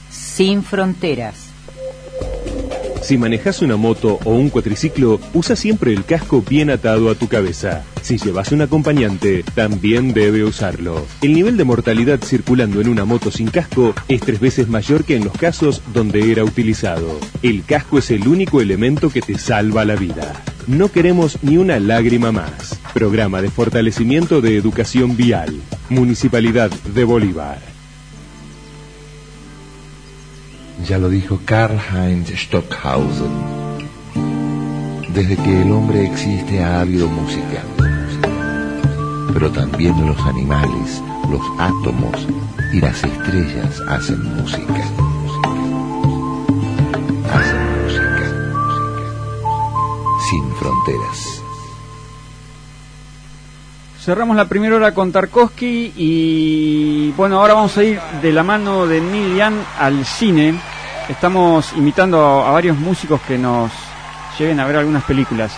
Sin fronteras. Si manejas una moto o un cuatriciclo, usa siempre el casco bien atado a tu cabeza. Si llevas un acompañante, también debe usarlo. El nivel de mortalidad circulando en una moto sin casco es 3 veces mayor que en los casos donde era utilizado. El casco es el único elemento que te salva la vida. No queremos ni una lágrima más. Programa de fortalecimiento de educación vial. Municipalidad de Bolívar. Ya lo dijo Karl-Heinz Stockhausen. Desde que el hombre existe ha habido música. Pero también los animales, los átomos y las estrellas hacen música. Hacen música. Sin fronteras. Cerramos la primera hora con Tarkovsky y bueno, ahora vamos a ir de la mano de Neil Young al cine. Estamos invitando a varios músicos que nos lleven a ver algunas películas.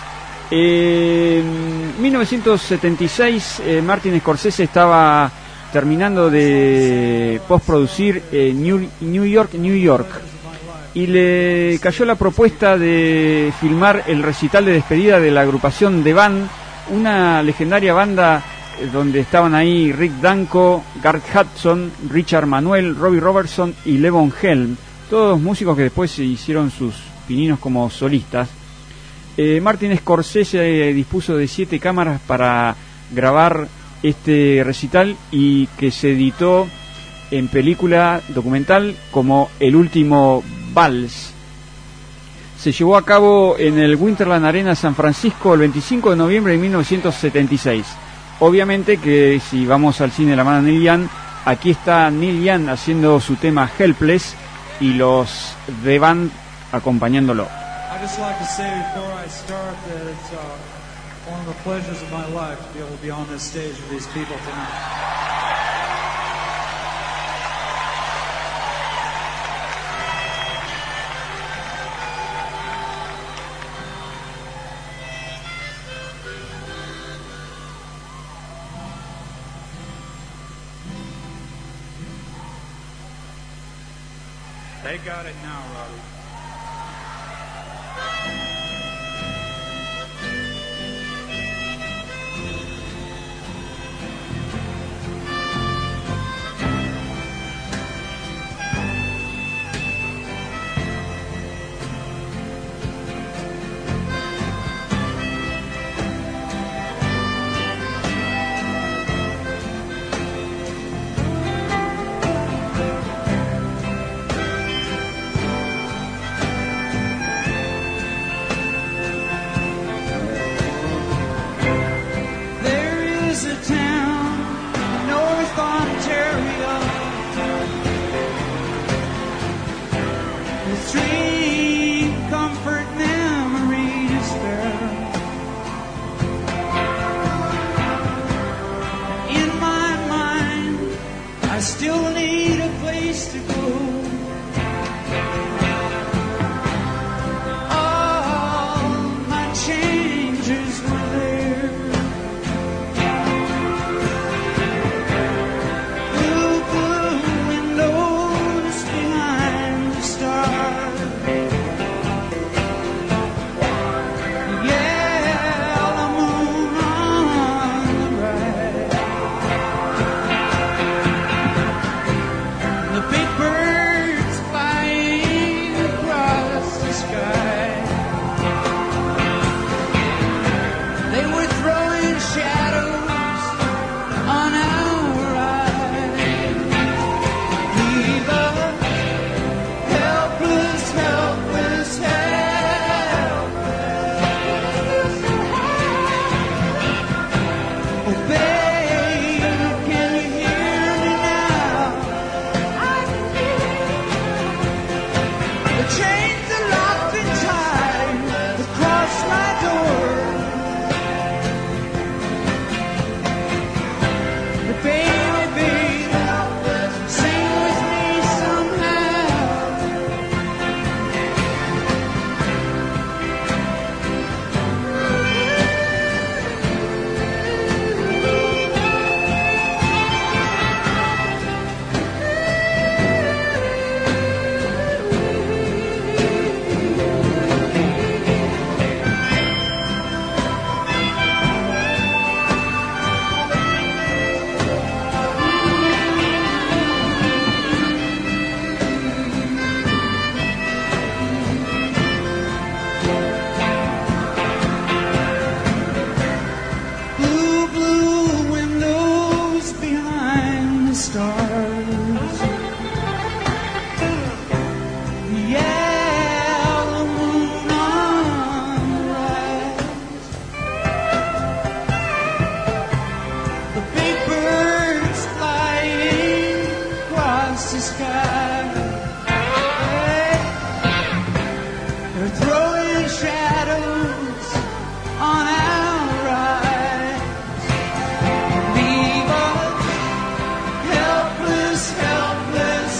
En 1976 Martin Scorsese estaba terminando de postproducir New York, New York, y le cayó la propuesta de filmar el recital de despedida de la agrupación The Band, una legendaria banda donde estaban ahí Rick Danko, Garth Hudson, Richard Manuel, Robbie Robertson y Levon Helm, todos músicos que después se hicieron sus pininos como solistas. Martin Scorsese dispuso de 7 cámaras para grabar este recital y que se editó en película documental como El último vals. Se llevó a cabo en el Winterland Arena San Francisco el 25 de noviembre de 1976. Obviamente que si vamos al cine de la mano de Neil Young, aquí está Neil Young haciendo su tema Helpless y los The Band acompañándolo. I'd just like to say before I start that it's one of the pleasures of my life to be able to be on this stage with these people tonight. They got it now, Robbie. sky. Hey, they're throwing shadows on our rise. Leave us helpless, helpless,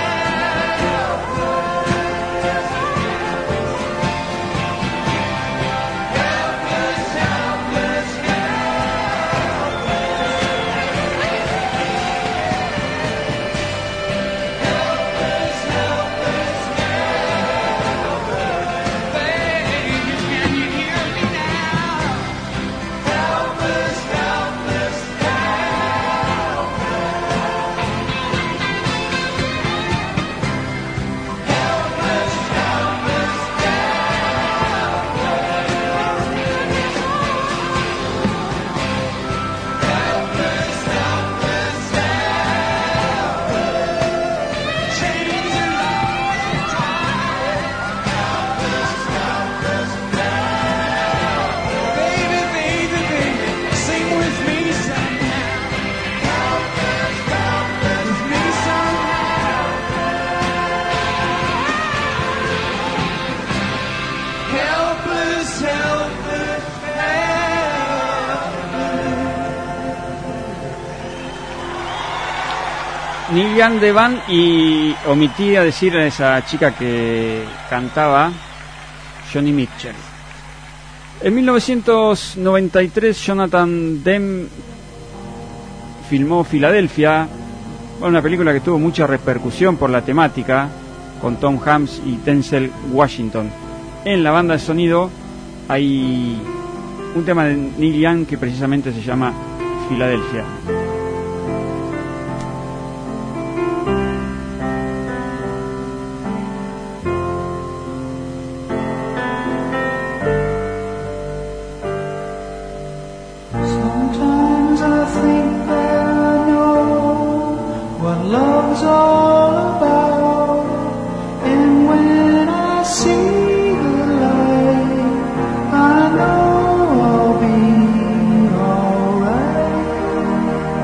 Neil Young de Band, y omití a decir a esa chica que cantaba, Joni Mitchell. En 1993 Jonathan Demme filmó Filadelfia, una película que tuvo mucha repercusión por la temática, con Tom Hanks y Denzel Washington. En la banda de sonido hay un tema de Neil Young que precisamente se llama Filadelfia. I know I'll be alright.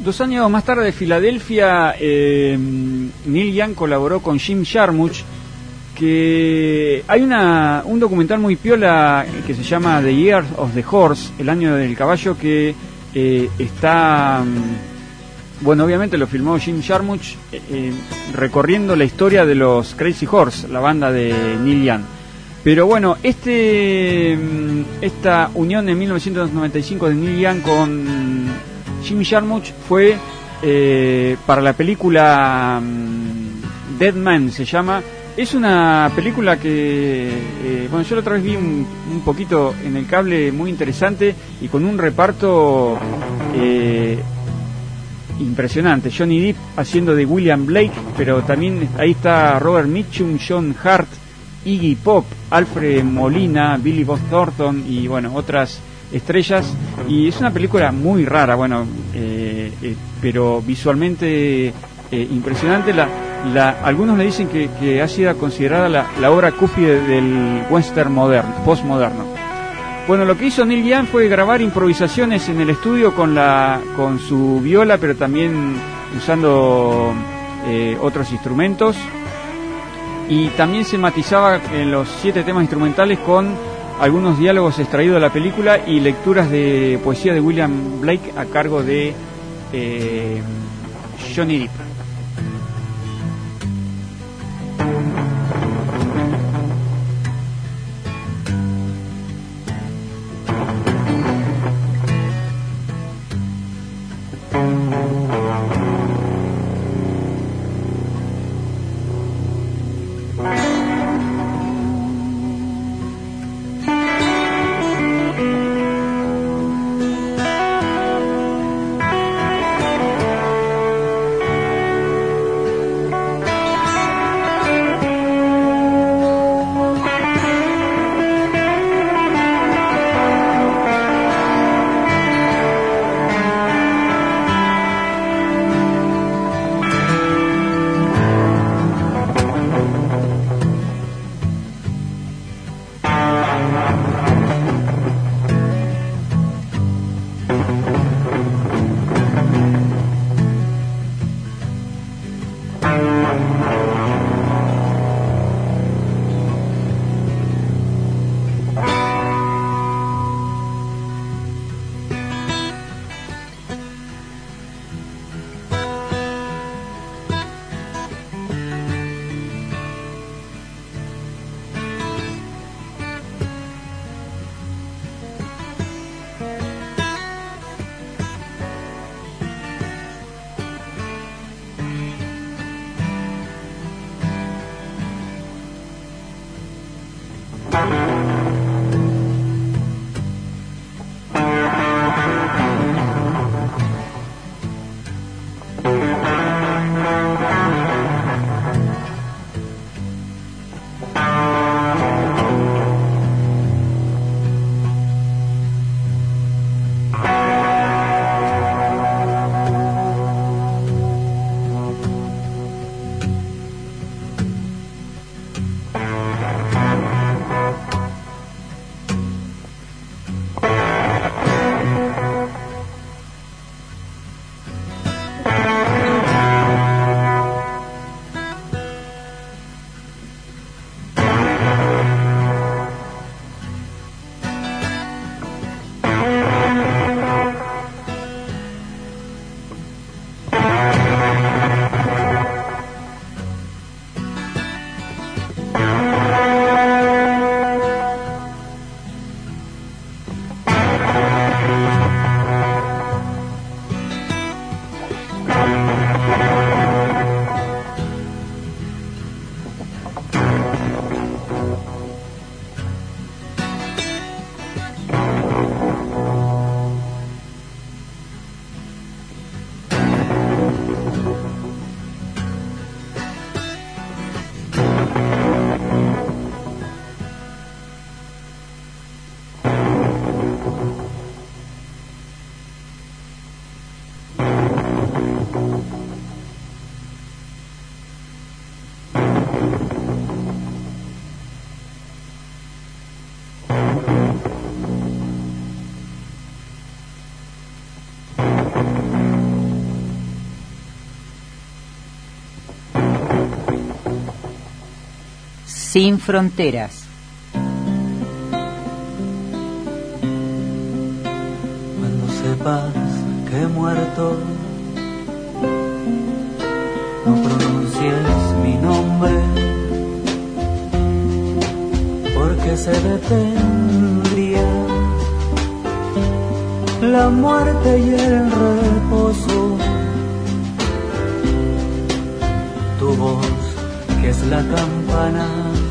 2 años más tarde, de Filadelfia, Neil Young colaboró con Jim Jarmusch, que hay un documental muy piola que se llama The Year of the Horse, el año del caballo, que está, bueno, obviamente lo filmó Jim Jarmusch, recorriendo la historia de los Crazy Horse, la banda de Neil Young. Pero bueno, esta unión en 1995 de Neil Young con Jim Jarmusch fue para la película Dead Man, se llama. Es una película que, bueno, yo la otra vez vi un poquito en el cable, muy interesante y con un reparto impresionante. Johnny Depp haciendo de William Blake, pero también ahí está Robert Mitchum, John Hart, Iggy Pop, Alfred Molina, Billy Bob Thornton y bueno, otras estrellas. Y es una película muy rara, bueno, pero visualmente impresionante. Algunos le dicen que ha sido considerada la obra cúspide del western moderno, postmoderno. Bueno, lo que hizo Neil Young fue grabar improvisaciones en el estudio con su viola, pero también usando otros instrumentos. Y también se matizaba en los 7 temas instrumentales con algunos diálogos extraídos de la película y lecturas de poesía de William Blake a cargo de Johnny Depp. sin fronteras. Cuando sepas que he muerto, no pronuncies mi nombre, porque se detendría la muerte y el reposo. Tu voz, que es la campana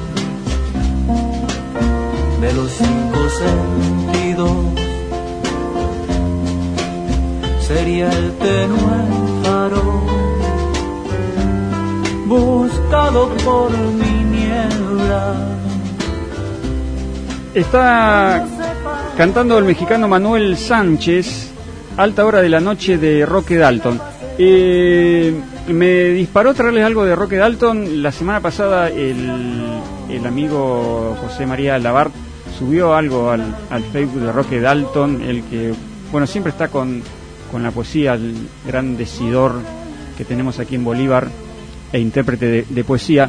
de los 5 sentidos, sería el tenue faro buscado por mi niebla. Está cantando el mexicano Manuel Sánchez, Alta Hora de la Noche, de Roque Dalton. Me disparó traerles algo de Roque Dalton. La semana pasada el amigo José María Lavart subió algo al Facebook de Roque Dalton, el que, bueno, siempre está con la poesía, el gran decidor que tenemos aquí en Bolívar e intérprete de poesía.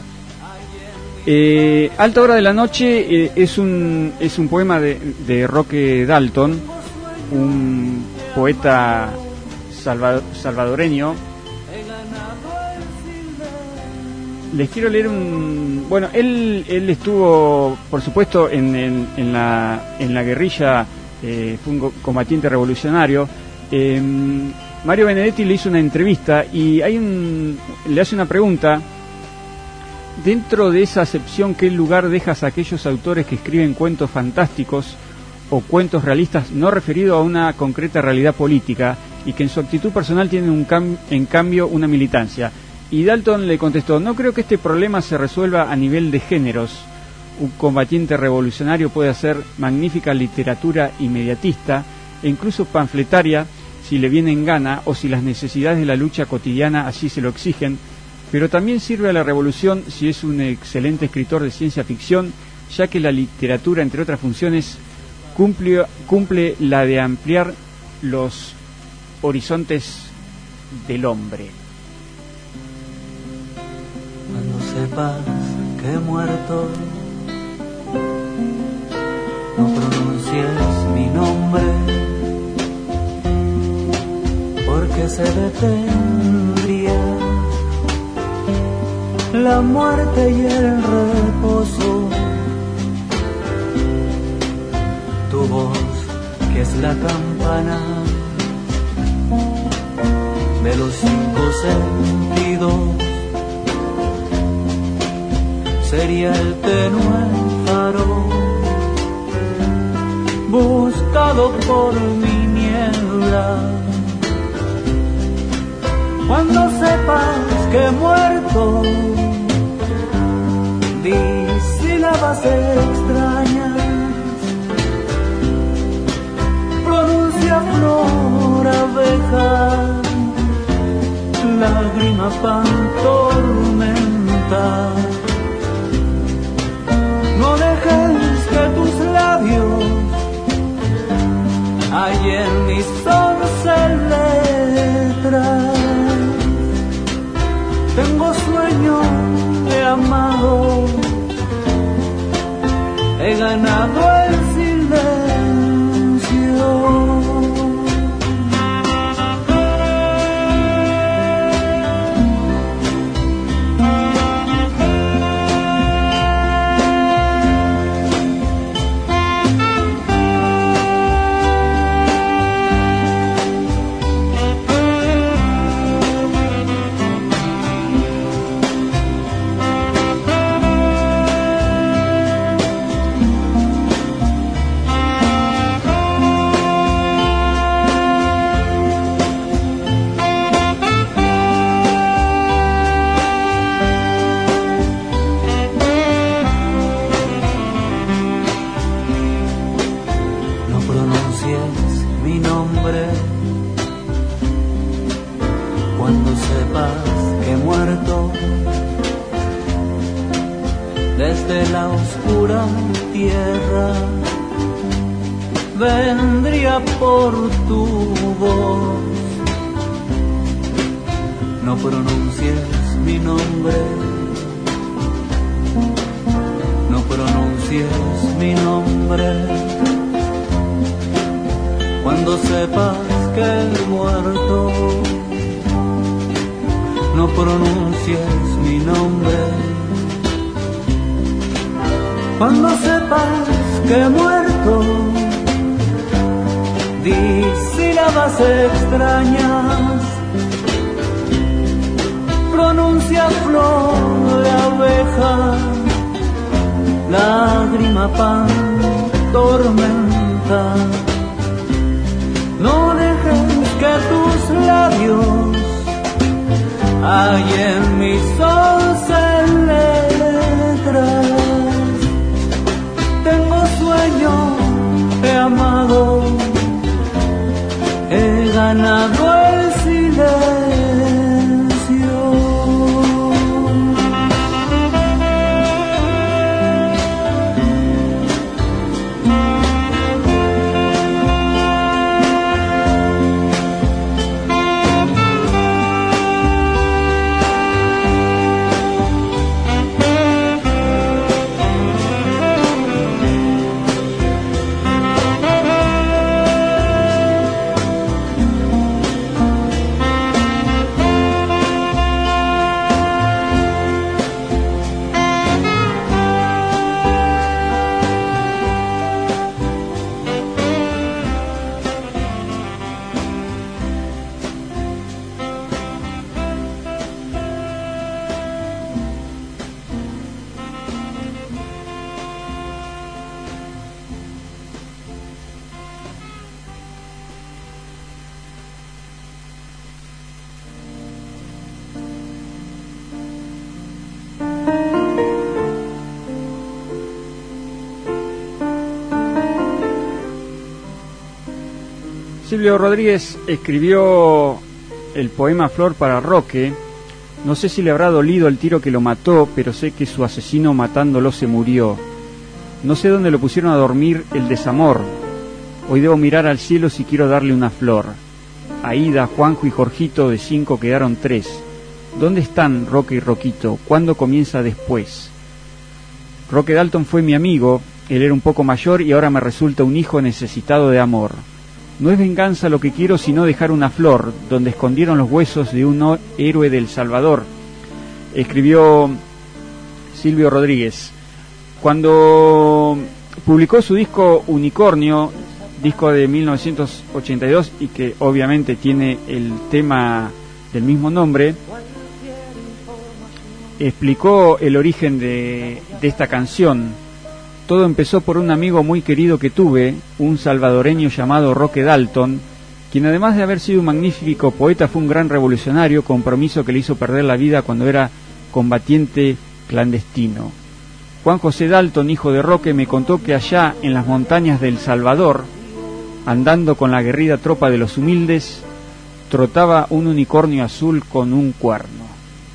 Alta Hora de la Noche es un poema de Roque Dalton, un poeta salvadoreño. Les quiero leer bueno, él estuvo, por supuesto, en la guerrilla, fue un combatiente revolucionario. Mario Benedetti le hizo una entrevista y le hace una pregunta. Dentro de esa acepción, ¿qué lugar dejas a aquellos autores que escriben cuentos fantásticos o cuentos realistas no referidos a una concreta realidad política y que en su actitud personal tienen en cambio una militancia? Y Dalton le contestó: no creo que este problema se resuelva a nivel de géneros. Un combatiente revolucionario puede hacer magnífica literatura inmediatista e incluso panfletaria si le viene en gana o si las necesidades de la lucha cotidiana así se lo exigen, pero también sirve a la revolución si es un excelente escritor de ciencia ficción, ya que la literatura, entre otras funciones, cumple la de ampliar los horizontes del hombre. Cuando sepas que he muerto, no pronuncies mi nombre, porque se detendría la muerte y el reposo. Tu voz, que es la campana de los 5 sentidos, sería el tenue faro buscado por mi niebla. Cuando sepas que he muerto, di sílabas extrañas, pronuncia flor, abeja, lágrima, pan, tormenta. No dejes que tus labios hallen mis 11 letras. Tengo sueño, he amado, he ganado el silencio. Desde la oscura tierra vendría por tu voz. No pronuncies mi nombre, pronuncies mi nombre, cuando sepas que he muerto, no pronuncies mi nombre. Cuando sepas que he muerto, di sílabas extrañas, pronuncia flor de abeja, lágrima, pan, tormenta. No dejes que tus labios hallen mis 11 letras. Tengo sueño, he amado, he ganado el silencio. Silvio Rodríguez escribió el poema Flor para Roque. No sé si le habrá dolido el tiro que lo mató, pero sé que su asesino matándolo se murió. No sé dónde lo pusieron a dormir el desamor. Hoy debo mirar al cielo si quiero darle una flor. Aída, Juanjo y Jorgito, de 5 quedaron 3. ¿Dónde están Roque y Roquito? ¿Cuándo comienza después? Roque Dalton fue mi amigo, él era un poco mayor y ahora me resulta un hijo necesitado de amor. No es venganza lo que quiero, sino dejar una flor donde escondieron los huesos de un héroe del Salvador. Escribió Silvio Rodríguez. Cuando publicó su disco Unicornio, disco de 1982, y que obviamente tiene el tema del mismo nombre, explicó el origen de esta canción. Todo empezó por un amigo muy querido que tuve, un salvadoreño llamado Roque Dalton, quien además de haber sido un magnífico poeta fue un gran revolucionario, compromiso que le hizo perder la vida cuando era combatiente clandestino. Juan José Dalton, hijo de Roque, me contó que allá en las montañas del Salvador, andando con la aguerrida tropa de los humildes, trotaba un unicornio azul con un cuerno.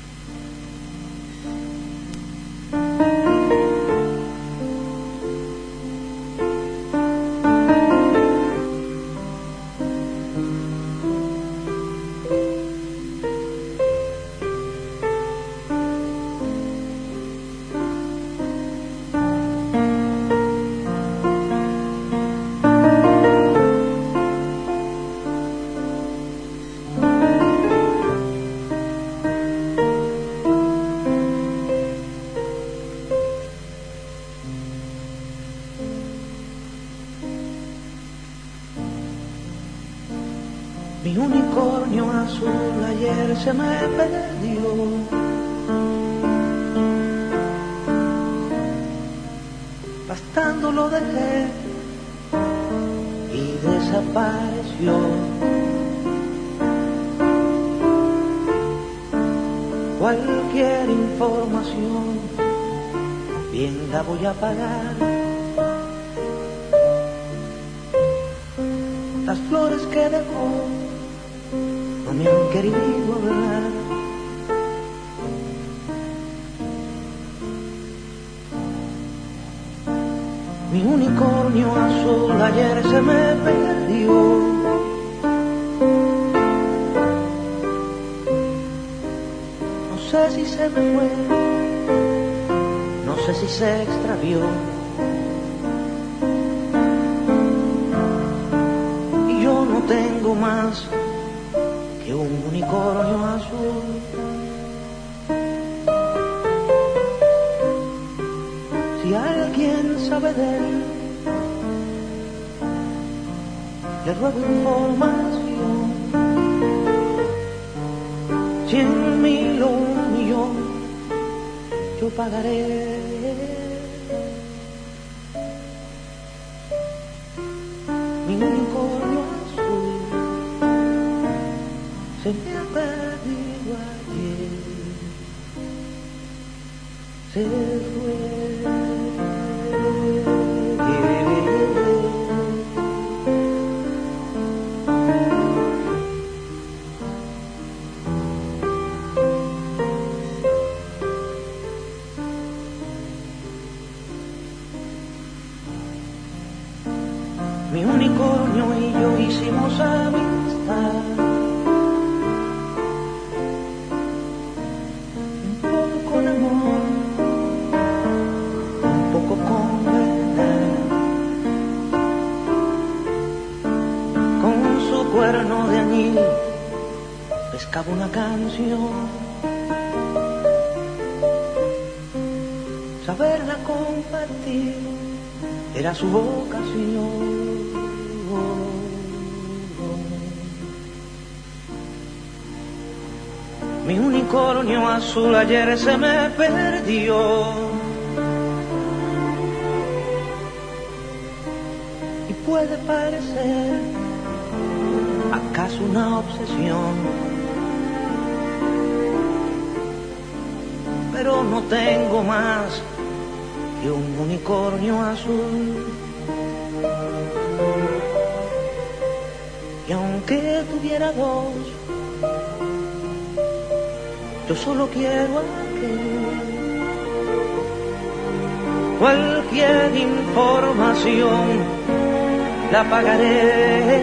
Mi unicornio azul ayer se me perdió. Pastando lo dejé y desapareció. Cualquier información bien la voy a pagar. Las flores que dejó no me han querido hablar. Mi unicornio azul ayer se me perdió. No sé si se me fue, no sé si se extravió. tengo más que un unicornio azul. Si alguien sabe de él, le ruego información. 100.000 o 1.000.000 yo pagaré. Mi unicornio azul se me ha perdido ayer, se fue. Mi unicornio y yo hicimos amistad, un poco con amor, un poco con verdad. Con su cuerno de añil pescaba una canción, saberla compartir era su vocación. Mi unicornio azul ayer se me perdió. Y puede parecer acaso una obsesión, pero no tengo más que un unicornio azul. Y aunque tuviera dos, yo solo quiero aquel. Cualquier información la pagaré.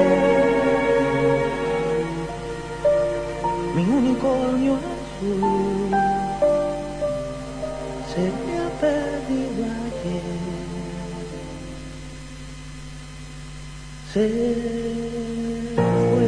Mi unicornio azul se me ha perdido ayer, se fue.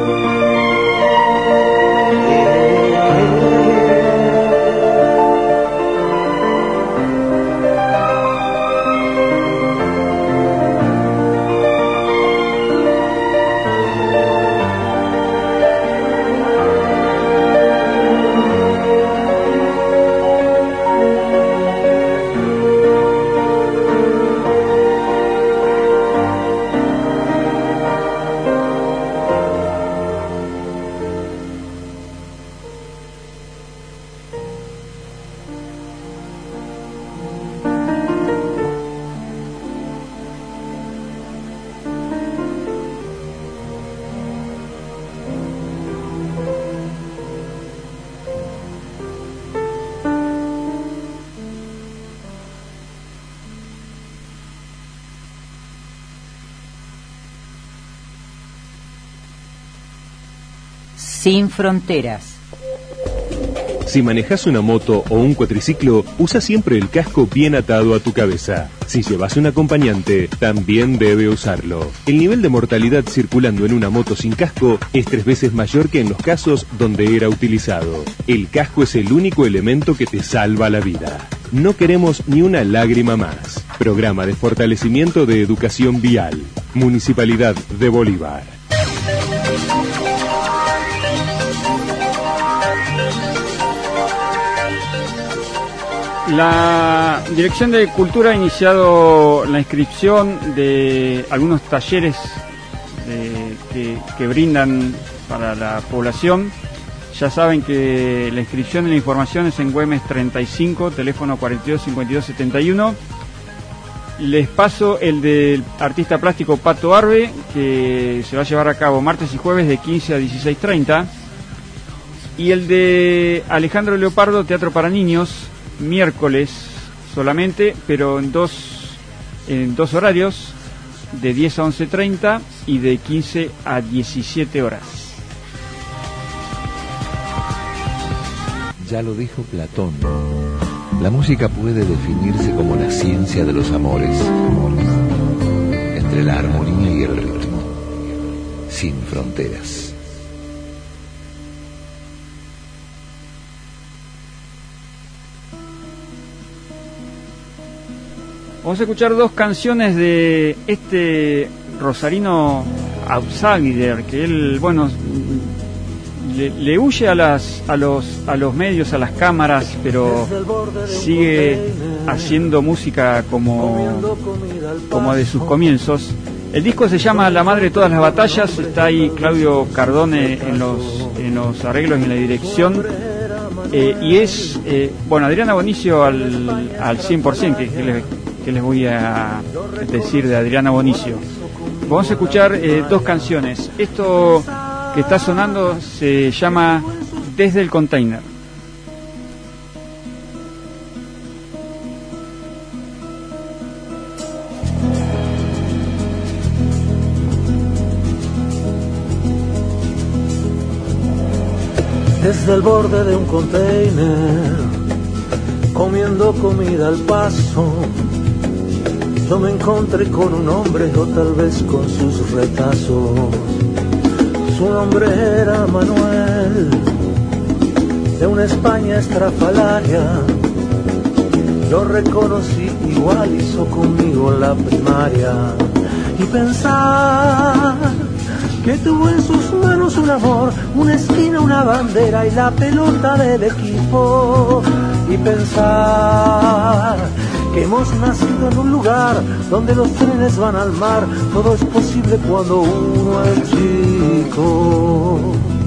Sin fronteras. Si manejas una moto o un cuatriciclo, usa siempre el casco bien atado a tu cabeza. Si llevas un acompañante, también debe usarlo. El nivel de mortalidad circulando en una moto sin casco es 3 veces mayor que en los casos donde era utilizado. El casco es el único elemento que te salva la vida. No queremos ni una lágrima más. Programa de fortalecimiento de educación vial. Municipalidad de Bolívar. La Dirección de Cultura ha iniciado la inscripción de algunos talleres que brindan para la población. Ya saben que la inscripción y la información es en Güemes 35, teléfono 425271. Les paso el del artista plástico Pato Arbe, que se va a llevar a cabo martes y jueves de 15 a 16:30. Y el de Alejandro Leopardo, Teatro para Niños, miércoles solamente, pero en dos horarios, de 10 a 11:30 y de 15 a 17 horas. Ya lo dijo Platón. La música puede definirse como la ciencia de los amores, entre la armonía y el ritmo. sin fronteras. Vamos a escuchar dos canciones de este rosarino outsider, que él, bueno, le huye a los medios, a las cámaras, pero sigue haciendo música como de sus comienzos. El disco se llama La Madre de Todas las Batallas. Está ahí Claudio Cardone en los arreglos y en la dirección. Y es, bueno, Adriana Bonicio al 100%, que les voy a decir de Adriana Bonicio. Vamos a escuchar dos canciones. Esto que está sonando se llama Desde el Container. Desde el borde de un container, comiendo comida al paso, yo me encontré con un hombre, o tal vez con sus retazos. Su nombre era Manuel, de una España estrafalaria. Lo reconocí, igual hizo conmigo en la primaria. Y pensar que tuvo en sus manos un amor, una esquina, una bandera y la pelota del equipo. Y pensar que hemos nacido en un lugar donde los trenes van al mar. Todo es posible cuando uno es chico.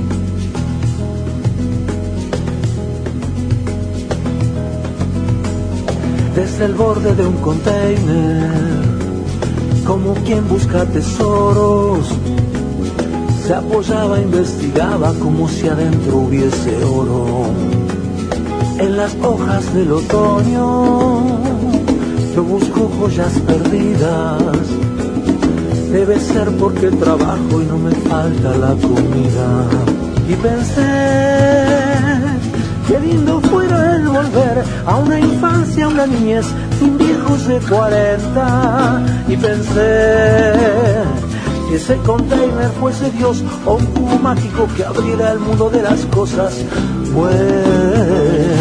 Desde el borde de un container, como quien busca tesoros, se apoyaba, investigaba como si adentro hubiese oro. En las hojas del otoño yo busco joyas perdidas. Debe ser porque trabajo y no me falta la comida. Y pensé, qué lindo fuera el volver a una infancia, a una niñez sin viejos de 40. Y pensé, si ese container fuese Dios o un cubo mágico que abriera el mundo de las cosas buenas.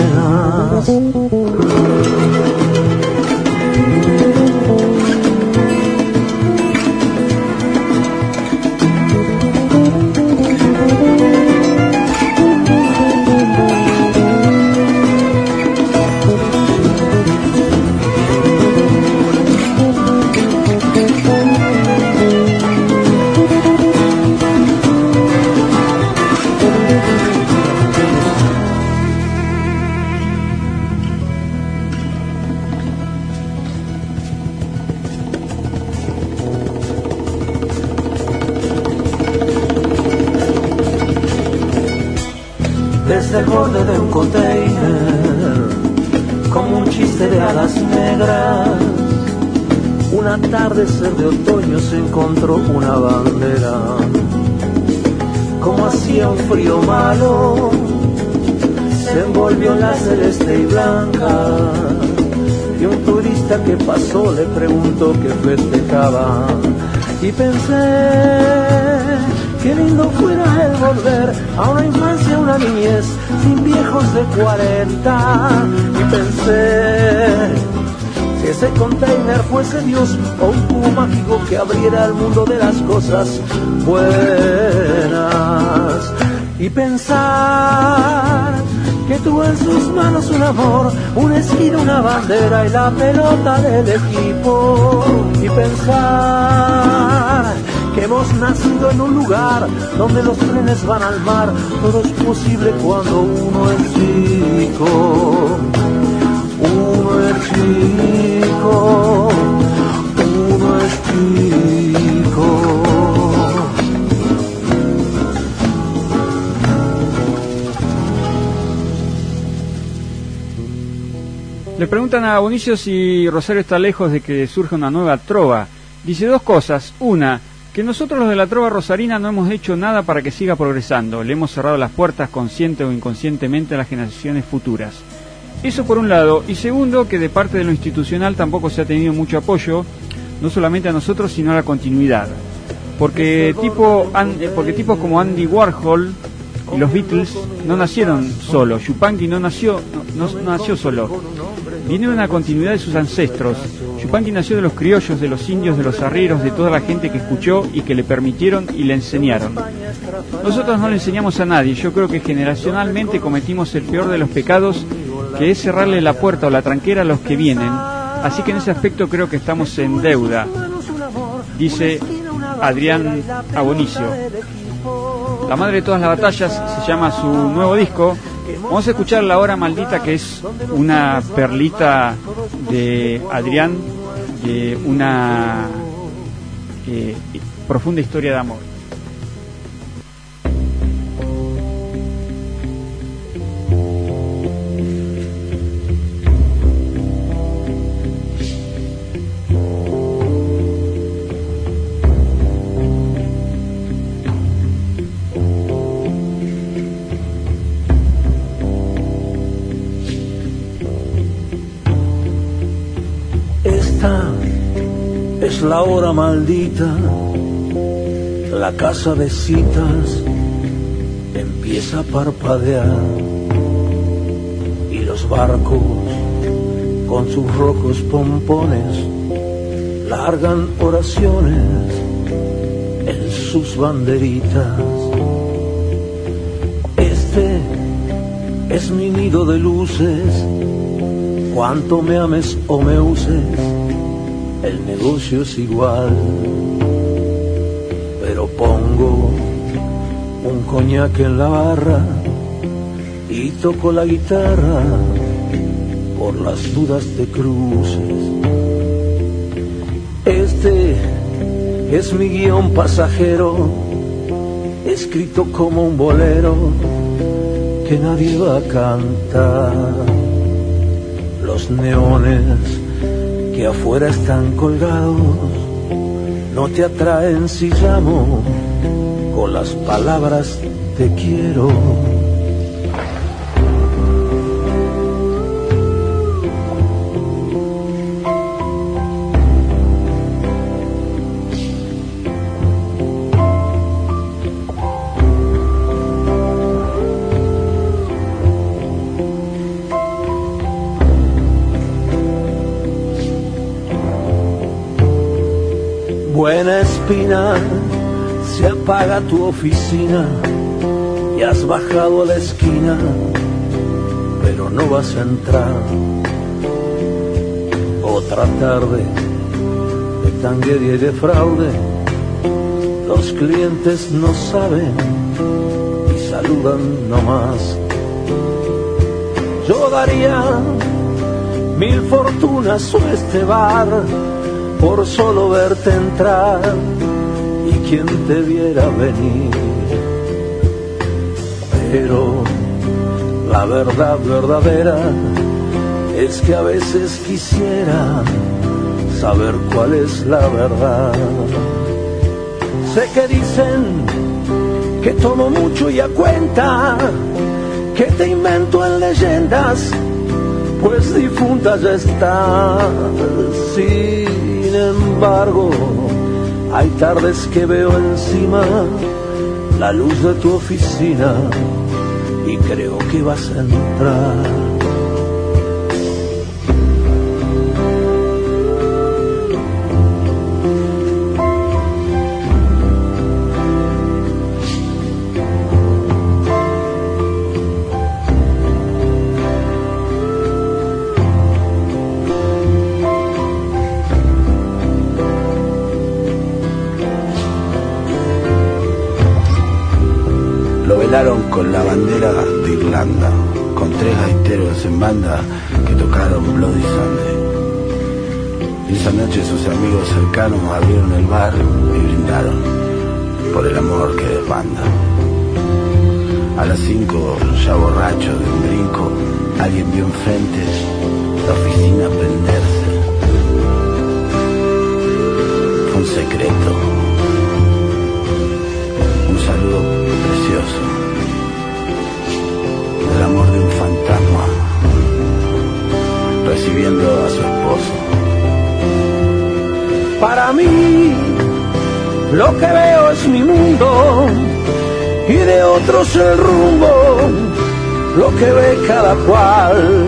Desde el borde de un container, como un chiste de alas negras, un atardecer de otoño se encontró una bandera. Como hacía un frío malo, se envolvió en la celeste y blanca. Y un turista que pasó le preguntó qué festejaba. Y pensé, qué lindo fuera el volver a una infancia, una niñez sin viejos de 40. Y pensé, si ese container fuese Dios o un cubo mágico que abriera el mundo de las cosas buenas. Y pensar que tuvo en sus manos un amor, una esquina, una bandera y la pelota del equipo. Y pensar que hemos nacido en un lugar donde los trenes van al mar. Todo es posible cuando uno es chico. Uno es chico. Uno es chico. Le preguntan a Bonicio si Rosario está lejos de que surja una nueva trova. Dice dos cosas. Una, que nosotros los de la trova rosarina no hemos hecho nada para que siga progresando. Le hemos cerrado las puertas consciente o inconscientemente a las generaciones futuras. Eso por un lado. Y segundo, que de parte de lo institucional tampoco se ha tenido mucho apoyo, no solamente a nosotros, sino a la continuidad. porque tipos como Andy Warhol y los Beatles no nacieron solos. Yupanqui no nació solo. Viene de una continuidad de sus ancestros. Yupanqui nació de los criollos, de los indios, de los arrieros, de toda la gente que escuchó y que le permitieron y le enseñaron. Nosotros no le enseñamos a nadie. Yo creo que generacionalmente cometimos el peor de los pecados, que es cerrarle la puerta o la tranquera a los que vienen. Así que en ese aspecto creo que estamos en deuda, dice Adrián Abonicio. La madre de todas las batallas se llama su nuevo disco. Vamos a escuchar La Hora Maldita, que es una perlita de Adrián, de una profunda historia de amor. Es la hora maldita, la casa de citas empieza a parpadear y los barcos con sus rojos pompones largan oraciones en sus banderitas. Este es mi nido de luces, cuanto me ames o me uses, el negocio es igual, pero pongo un coñac en la barra y toco la guitarra por las dudas de cruces. Este es mi guión pasajero, escrito como un bolero que nadie va a cantar. Los neones que afuera están colgados no te atraen si llamo con las palabras te quiero. Buena espina, se apaga tu oficina y has bajado a la esquina, pero no vas a entrar. Otra tarde de tanguería y de fraude, los clientes no saben y saludan nomás. Yo daría 1000 fortunas o este bar por solo verte entrar y quien te viera venir. Pero la verdad verdadera es que a veces quisiera saber cuál es la verdad. Sé que dicen que tomo mucho y a cuenta, que te invento en leyendas, pues difunta ya está. Sin embargo, hay tardes que veo encima la luz de tu oficina y creo que vas a entrar. Con la bandera de Irlanda, con 3 gaiteros en banda que tocaron Bloody Sunday. Esa noche sus amigos cercanos abrieron el bar y brindaron por el amor que desbanda. A las 5, ya borracho de un brinco, alguien vio enfrente la oficina prenderse. Fue un secreto, un saludo precioso, el amor de un fantasma recibiendo a su esposo. Para mí Lo que veo es mi mundo y de otros el rumbo, lo que ve cada cual.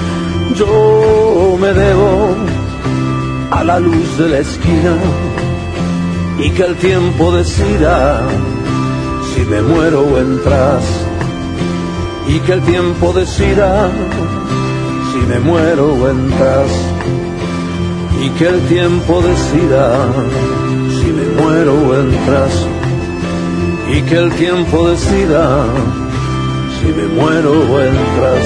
Yo me debo a la luz de la esquina y que el tiempo decida si me muero o entras, y que el tiempo decida si me muero o entras, y que el tiempo decida si me muero o entras, y que el tiempo decida si me muero o entras,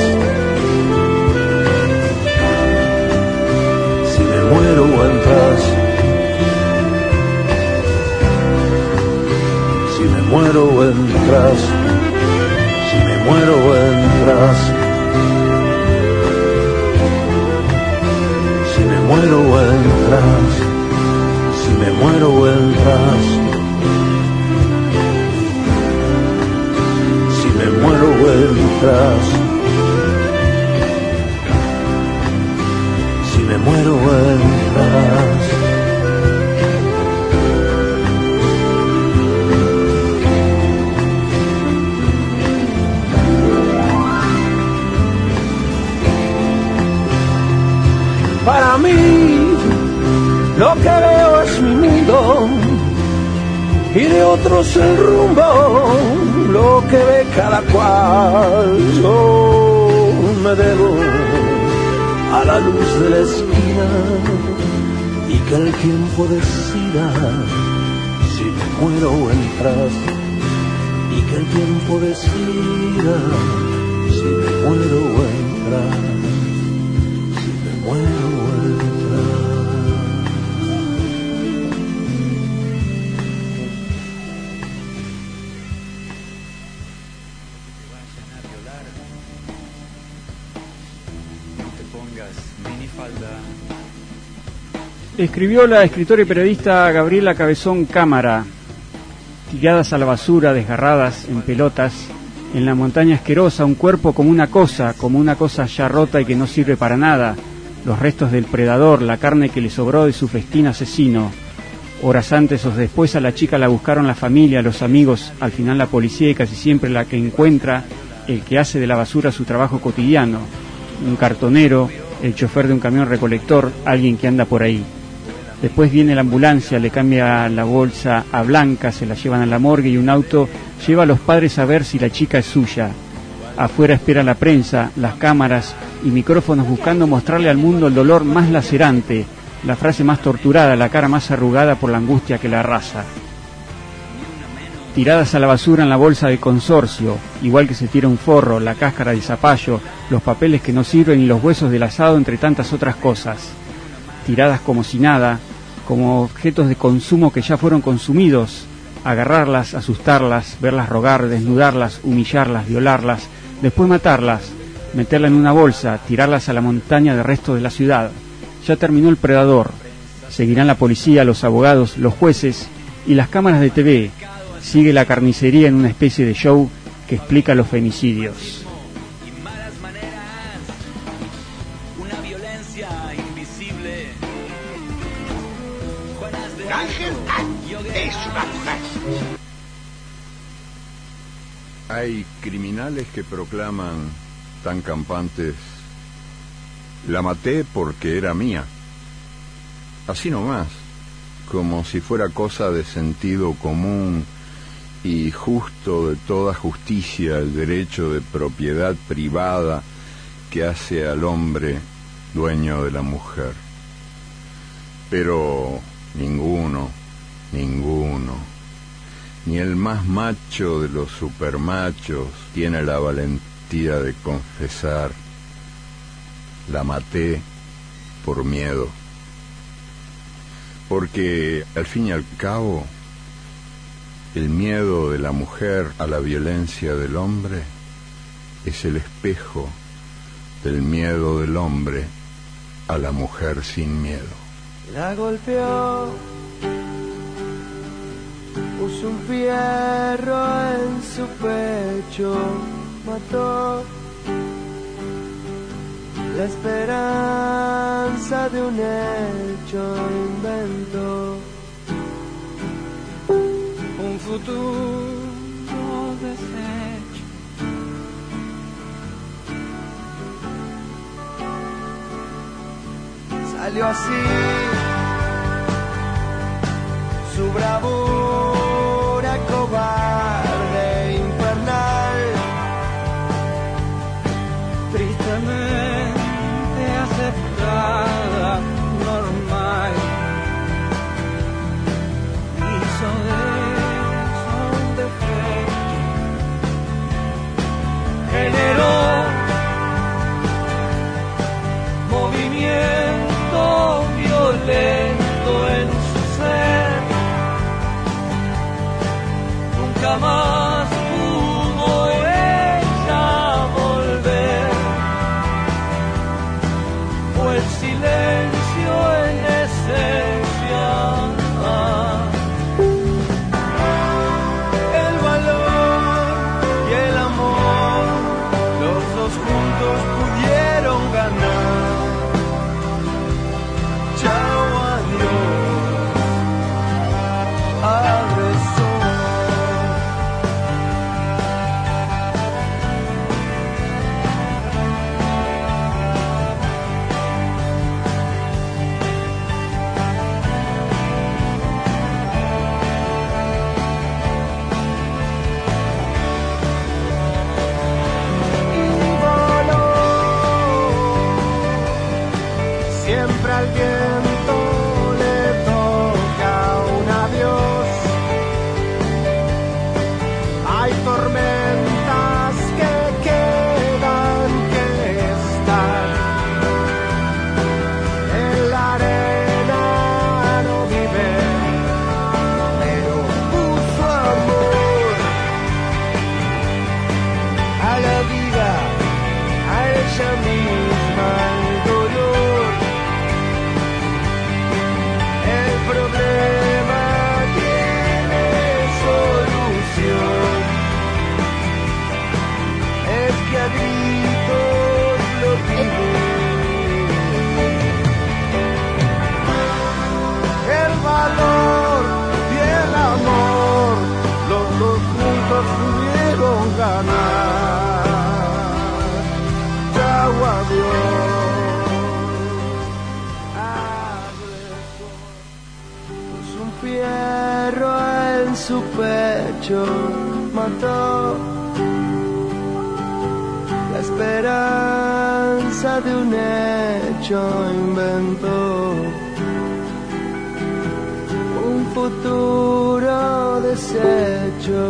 si me muero o entras, si me muero o entras, si me muero o entras, si me muero o entras, si me muero o entras, si me muero o entras, si me muero o entras. Para mí, lo que veo es mi mundo y de otros el rumbo, lo que ve cada cual. Yo me debo a la luz de la esquina y que el tiempo decida si me muero o entras, y que el tiempo decida si me muero o entras. Escribió la escritora y periodista Gabriela Cabezón Cámara. Tiradas a la basura, desgarradas en pelotas, en la montaña asquerosa, un cuerpo como una cosa ya rota y que no sirve para nada, los restos del predador, la carne que le sobró de su festín asesino. Horas antes o después a la chica la buscaron la familia, los amigos, al final la policía y casi siempre la que encuentra el que hace de la basura su trabajo cotidiano, un cartonero, el chofer de un camión recolector, alguien que anda por ahí. Después viene la ambulancia, le cambia la bolsa a Blanca, se la llevan a la morgue y un auto lleva a los padres a ver si la chica es suya. Afuera espera la prensa, las cámaras y micrófonos buscando mostrarle al mundo el dolor más lacerante, la frase más torturada, la cara más arrugada por la angustia que la arrasa. Tiradas a la basura en la bolsa del consorcio, igual que se tira un forro, la cáscara de zapallo, los papeles que no sirven y los huesos del asado, entre tantas otras cosas. Tiradas como si nada, como objetos de consumo que ya fueron consumidos, agarrarlas, asustarlas, verlas rogar, desnudarlas, humillarlas, violarlas, después matarlas, meterlas en una bolsa, tirarlas a la montaña del resto de la ciudad. Ya terminó el predador. Seguirán la policía, los abogados, los jueces y las cámaras de TV. Sigue la carnicería en una especie de show que explica los femicidios. Es una mujer. Hay criminales que proclaman tan campantes: la maté porque era mía. Así nomás, como si fuera cosa de sentido común y justo de toda justicia el derecho de propiedad privada que hace al hombre dueño de la mujer. Pero ninguno, ni el más macho de los supermachos tiene la valentía de confesar: la maté por miedo. Porque al fin y al cabo, el miedo de la mujer a la violencia del hombre es el espejo del miedo del hombre a la mujer sin miedo. La golpeó, puso un fierro en su pecho, mató la esperanza de un hecho inventó. futuro deshecho. Salió así su bravura cobarde infernal, tristemente aceptada, normal. Hizo de eso un defecto, generó movimiento violento en su ser. Nunca más pudo ella volver, o el silencio en esencia. el valor y el amor, los dos juntos pudieron ganar. Chao, adiós, agresor. Siempre al viento le toca un adiós. Hay tormentas que quedan que estar en la arena, no vive, pero puso amor a la vida, a ella misma, el dolor. El problema tiene solución, es que a gritos lo pide. El valor y el amor, los dos juntos pudieron ganar. Chao, adiós. Un fierro en su pecho mató la esperanza de un hecho, inventó un futuro deshecho.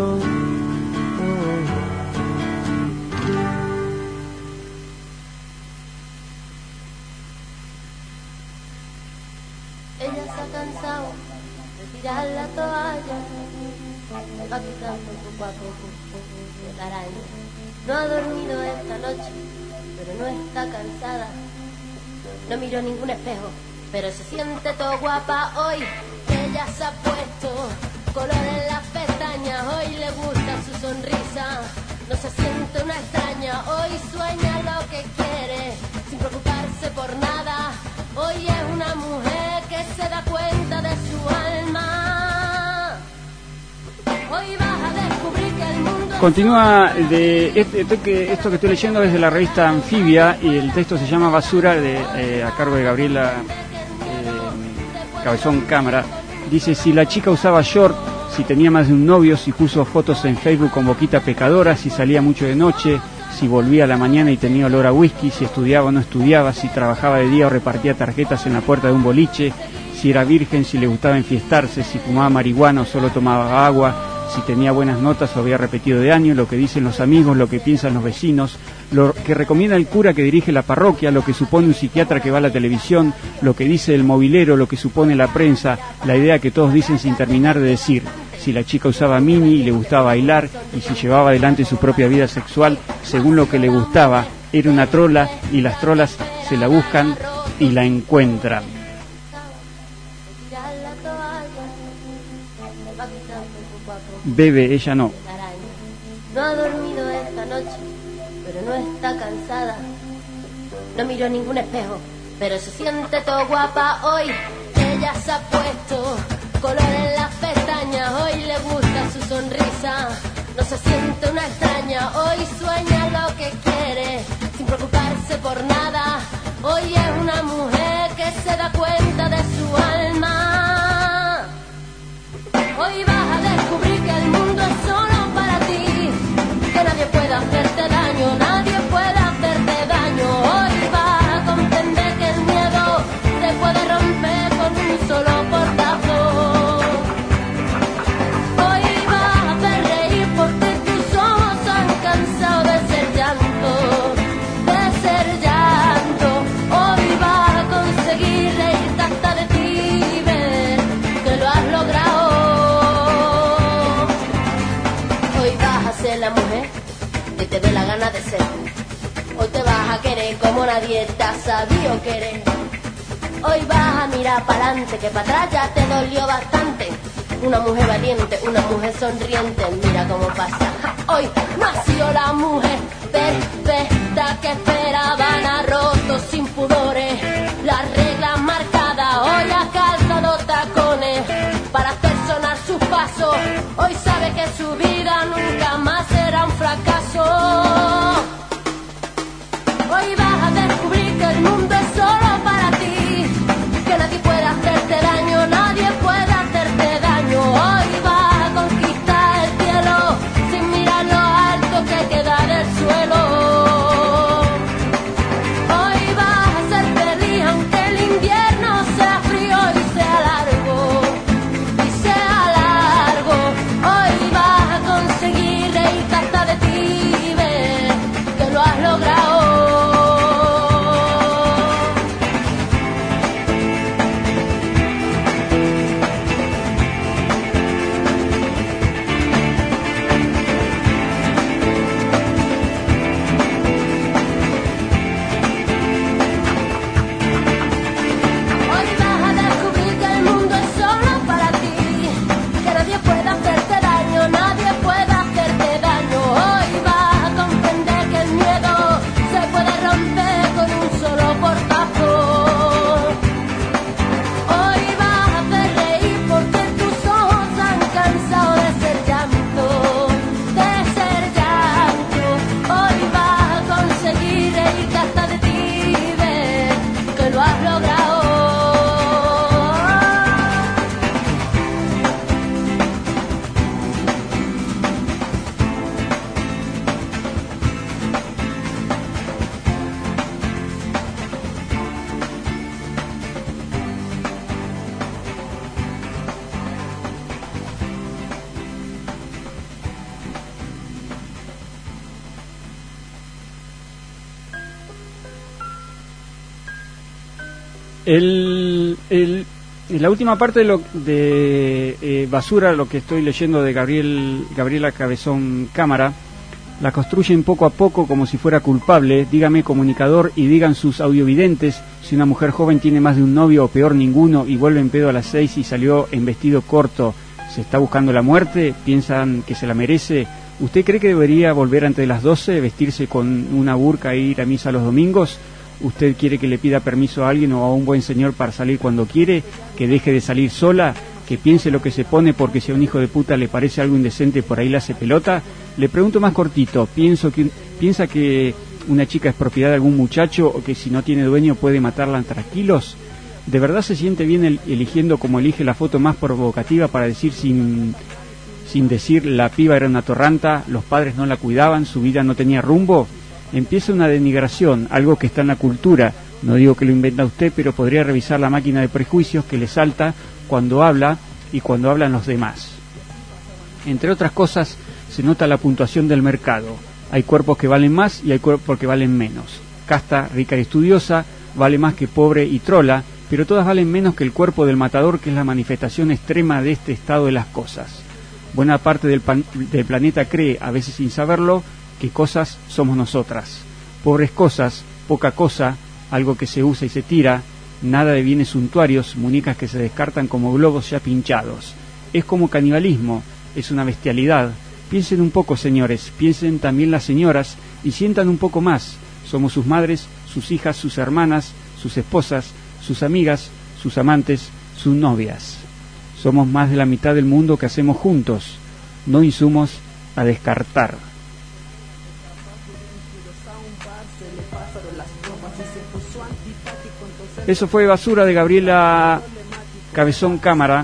Ella se ha cansado de tirar la toalla, me va quitando poco a poco de la araña. No ha dormido esta noche, pero no está cansada. No miró ningún espejo, pero se siente todo guapa hoy. Ella se ha puesto color en las pestañas, hoy le gusta su sonrisa. No se siente una extraña, hoy sueña lo que quiere, sin preocuparse por nada. Hoy es una mujer que se da cuenta de su alma. Hoy vas a descubrir que el mundo... Continúa de esto que estoy leyendo es de la revista Anfibia y el texto se llama Basura, a cargo de Gabriela Cabezón Cámara. Dice: si la chica usaba short, si tenía más de un novio, si puso fotos en Facebook con boquita pecadora, si salía mucho de noche, si volvía a la mañana y tenía olor a whisky, si estudiaba o no estudiaba, si trabajaba de día o repartía tarjetas en la puerta de un boliche, si era virgen, si le gustaba enfiestarse, si fumaba marihuana o solo tomaba agua, si tenía buenas notas o había repetido de año, lo que dicen los amigos, lo que piensan los vecinos, lo que recomienda el cura que dirige la parroquia, lo que supone un psiquiatra que va a la televisión, lo que dice el movilero, lo que supone la prensa, la idea que todos dicen sin terminar de decir. Si la chica usaba mini y le gustaba bailar, y si llevaba adelante su propia vida sexual según lo que le gustaba, era una trola, y las trolas se la buscan y la encuentran. Bebe, ella no. No ha dormido esta noche, pero no está cansada. No miró ningún espejo, pero se siente todo guapa hoy. Ella se ha puesto color en las pestañas, hoy le gusta su sonrisa no se siente una extraña. Hoy sueña lo que quiere sin preocuparse por nada. Hoy es una mujer que se da cuenta de su alma. Hoy vas a descubrir que el mundo es solo para ti, que nadie puede hacerte daño, nadie puede hacerte daño. Hoy vas a comprender que el miedo se puede romper con un solo portazo. Hoy vas a hacer reír porque tus ojos han cansado de ser llanto, de ser llanto. Hoy vas a conseguir reírte hasta de ti y ver que lo has logrado. Hoy vas a ser la mujer que te dé la gana de ser. Hoy te vas a querer como nadie te ha sabido querer. Hoy vas a mirar para adelante, que para atrás ya te dolió bastante. Una mujer valiente, una mujer sonriente, mira cómo pasa. Hoy nació la mujer perfecta que esperaban, ha roto sin pudores las reglas marcadas. Hoy ha calzado tacones para hacer sonar sus pasos. Hoy sabe que su vida nunca más será un fracaso. Hoy vas a descubrir que el mundo es solo para ti, que nadie puede hacerte daño, nadie puede hacerte daño. Hoy vas a conquistar el cielo sin mirar lo alto que queda del suelo. Hoy vas a ser feliz aunque el invierno sea frío y sea largo, y sea largo. Hoy vas a conseguir reírte hasta de ti y ver que lo has logrado. Hoy vas a descubrir que el mundo es solo para ti, que nadie puede hacerte daño, nadie puede hacerte daño. Hoy vas a comprender que el miedo se puede romper con un solo portazo. Hoy vas a hacer reír porque tus ojos han cansado de ser llanto, de ser llanto. Hoy vas a conseguir reírte hasta de ti y ver que lo has logrado. La última parte de Basura, lo que estoy leyendo de Gabriela Cabezón Cámara, la construyen poco a poco como si fuera culpable. Dígame, comunicador, y digan sus audiovidentes si una mujer joven tiene más de un novio o peor ninguno y vuelve en pedo a las 6 y salió en vestido corto. ¿Se está buscando la muerte? ¿Piensan que se la merece? ¿Usted cree que debería volver antes de las 12, vestirse con una burka e ir a misa los domingos? ¿Usted quiere que le pida permiso a alguien o a un buen señor para salir cuando quiere? ¿Que deje de salir sola? ¿Que piense lo que se pone porque si a un hijo de puta le parece algo indecente por ahí le hace pelota? Le pregunto más cortito, ¿piensa que una chica es propiedad de algún muchacho o que si no tiene dueño puede matarla tranquilos? ¿De verdad se siente bien eligiendo como elige la foto más provocativa para decir sin decir la piba era una torranta, los padres no la cuidaban, su vida no tenía rumbo? Empieza una denigración, algo que está en la cultura. No digo que lo inventa usted, pero podría revisar la máquina de prejuicios que le salta cuando habla y cuando hablan los demás. Entre otras cosas, se nota la puntuación del mercado. Hay cuerpos que valen más y hay cuerpos que valen menos. Casta, rica y estudiosa, vale más que pobre y trola, pero todas valen menos que el cuerpo del matador, que es la manifestación extrema de este estado de las cosas. Buena parte del planeta cree, a veces sin saberlo, que cosas somos nosotras. Pobres cosas, poca cosa, algo que se usa y se tira, nada de bienes suntuarios, muñecas que se descartan como globos ya pinchados. Es como canibalismo, es una bestialidad. Piensen un poco, señores, piensen también las señoras y sientan un poco más. Somos sus madres, sus hijas, sus hermanas, sus esposas, sus amigas, sus amantes, sus novias. Somos más de la mitad del mundo que hacemos juntos. no insumos a descartar. Eso fue Basura de Gabriela Cabezón Cámara.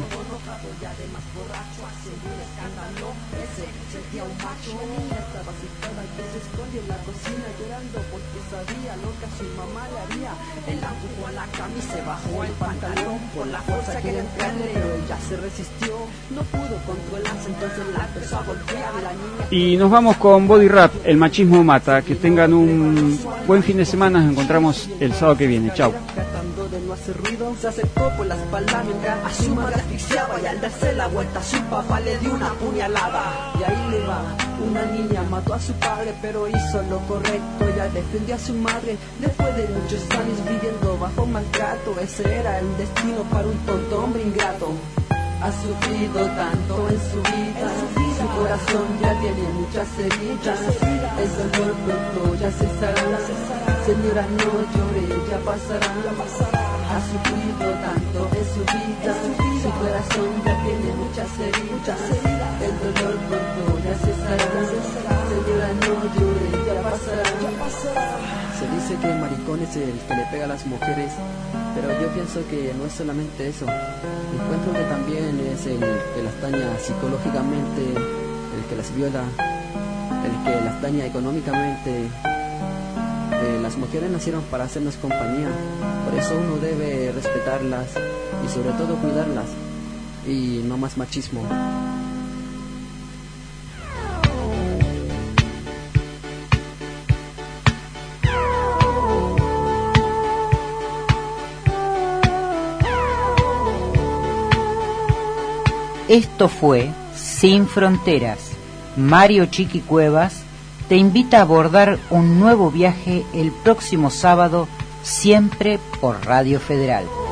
Y nos vamos con Body Rap, El machismo mata. Que tengan un buen fin de semana. Nos encontramos el sábado que viene. Chao. De no hacer ruido, se acercó por la espalda mientras a su madre asfixiaba, y al darse la vuelta su papá le dio una puñalada. Y ahí le va, una niña mató a su padre, pero hizo lo correcto, ella defendió a su madre después de muchos años viviendo bajo maltrato. Ese era el destino para un tonto hombre ingrato. Ha sufrido tanto en su vida, su corazón ya tiene muchas heridas, el dolor pronto ya cesará. Señora, no llore, ya pasará. Ha sufrido tanto en su vida, su corazón ya tiene muchas heridas, el dolor pronto ya cesará. Señora, no llore, ya pasará. Se dice que el maricón es el que le pega a las mujeres, pero yo pienso que no es solamente eso. Encuentro que también es el que las daña psicológicamente, el que las viola, el que las daña económicamente. Las mujeres nacieron para hacernos compañía, por eso uno debe respetarlas y sobre todo cuidarlas, y no más machismo. Esto fue Sin Fronteras. Mario Chiqui Cuevas te invita a abordar un nuevo viaje el próximo sábado, siempre por Radio Federal.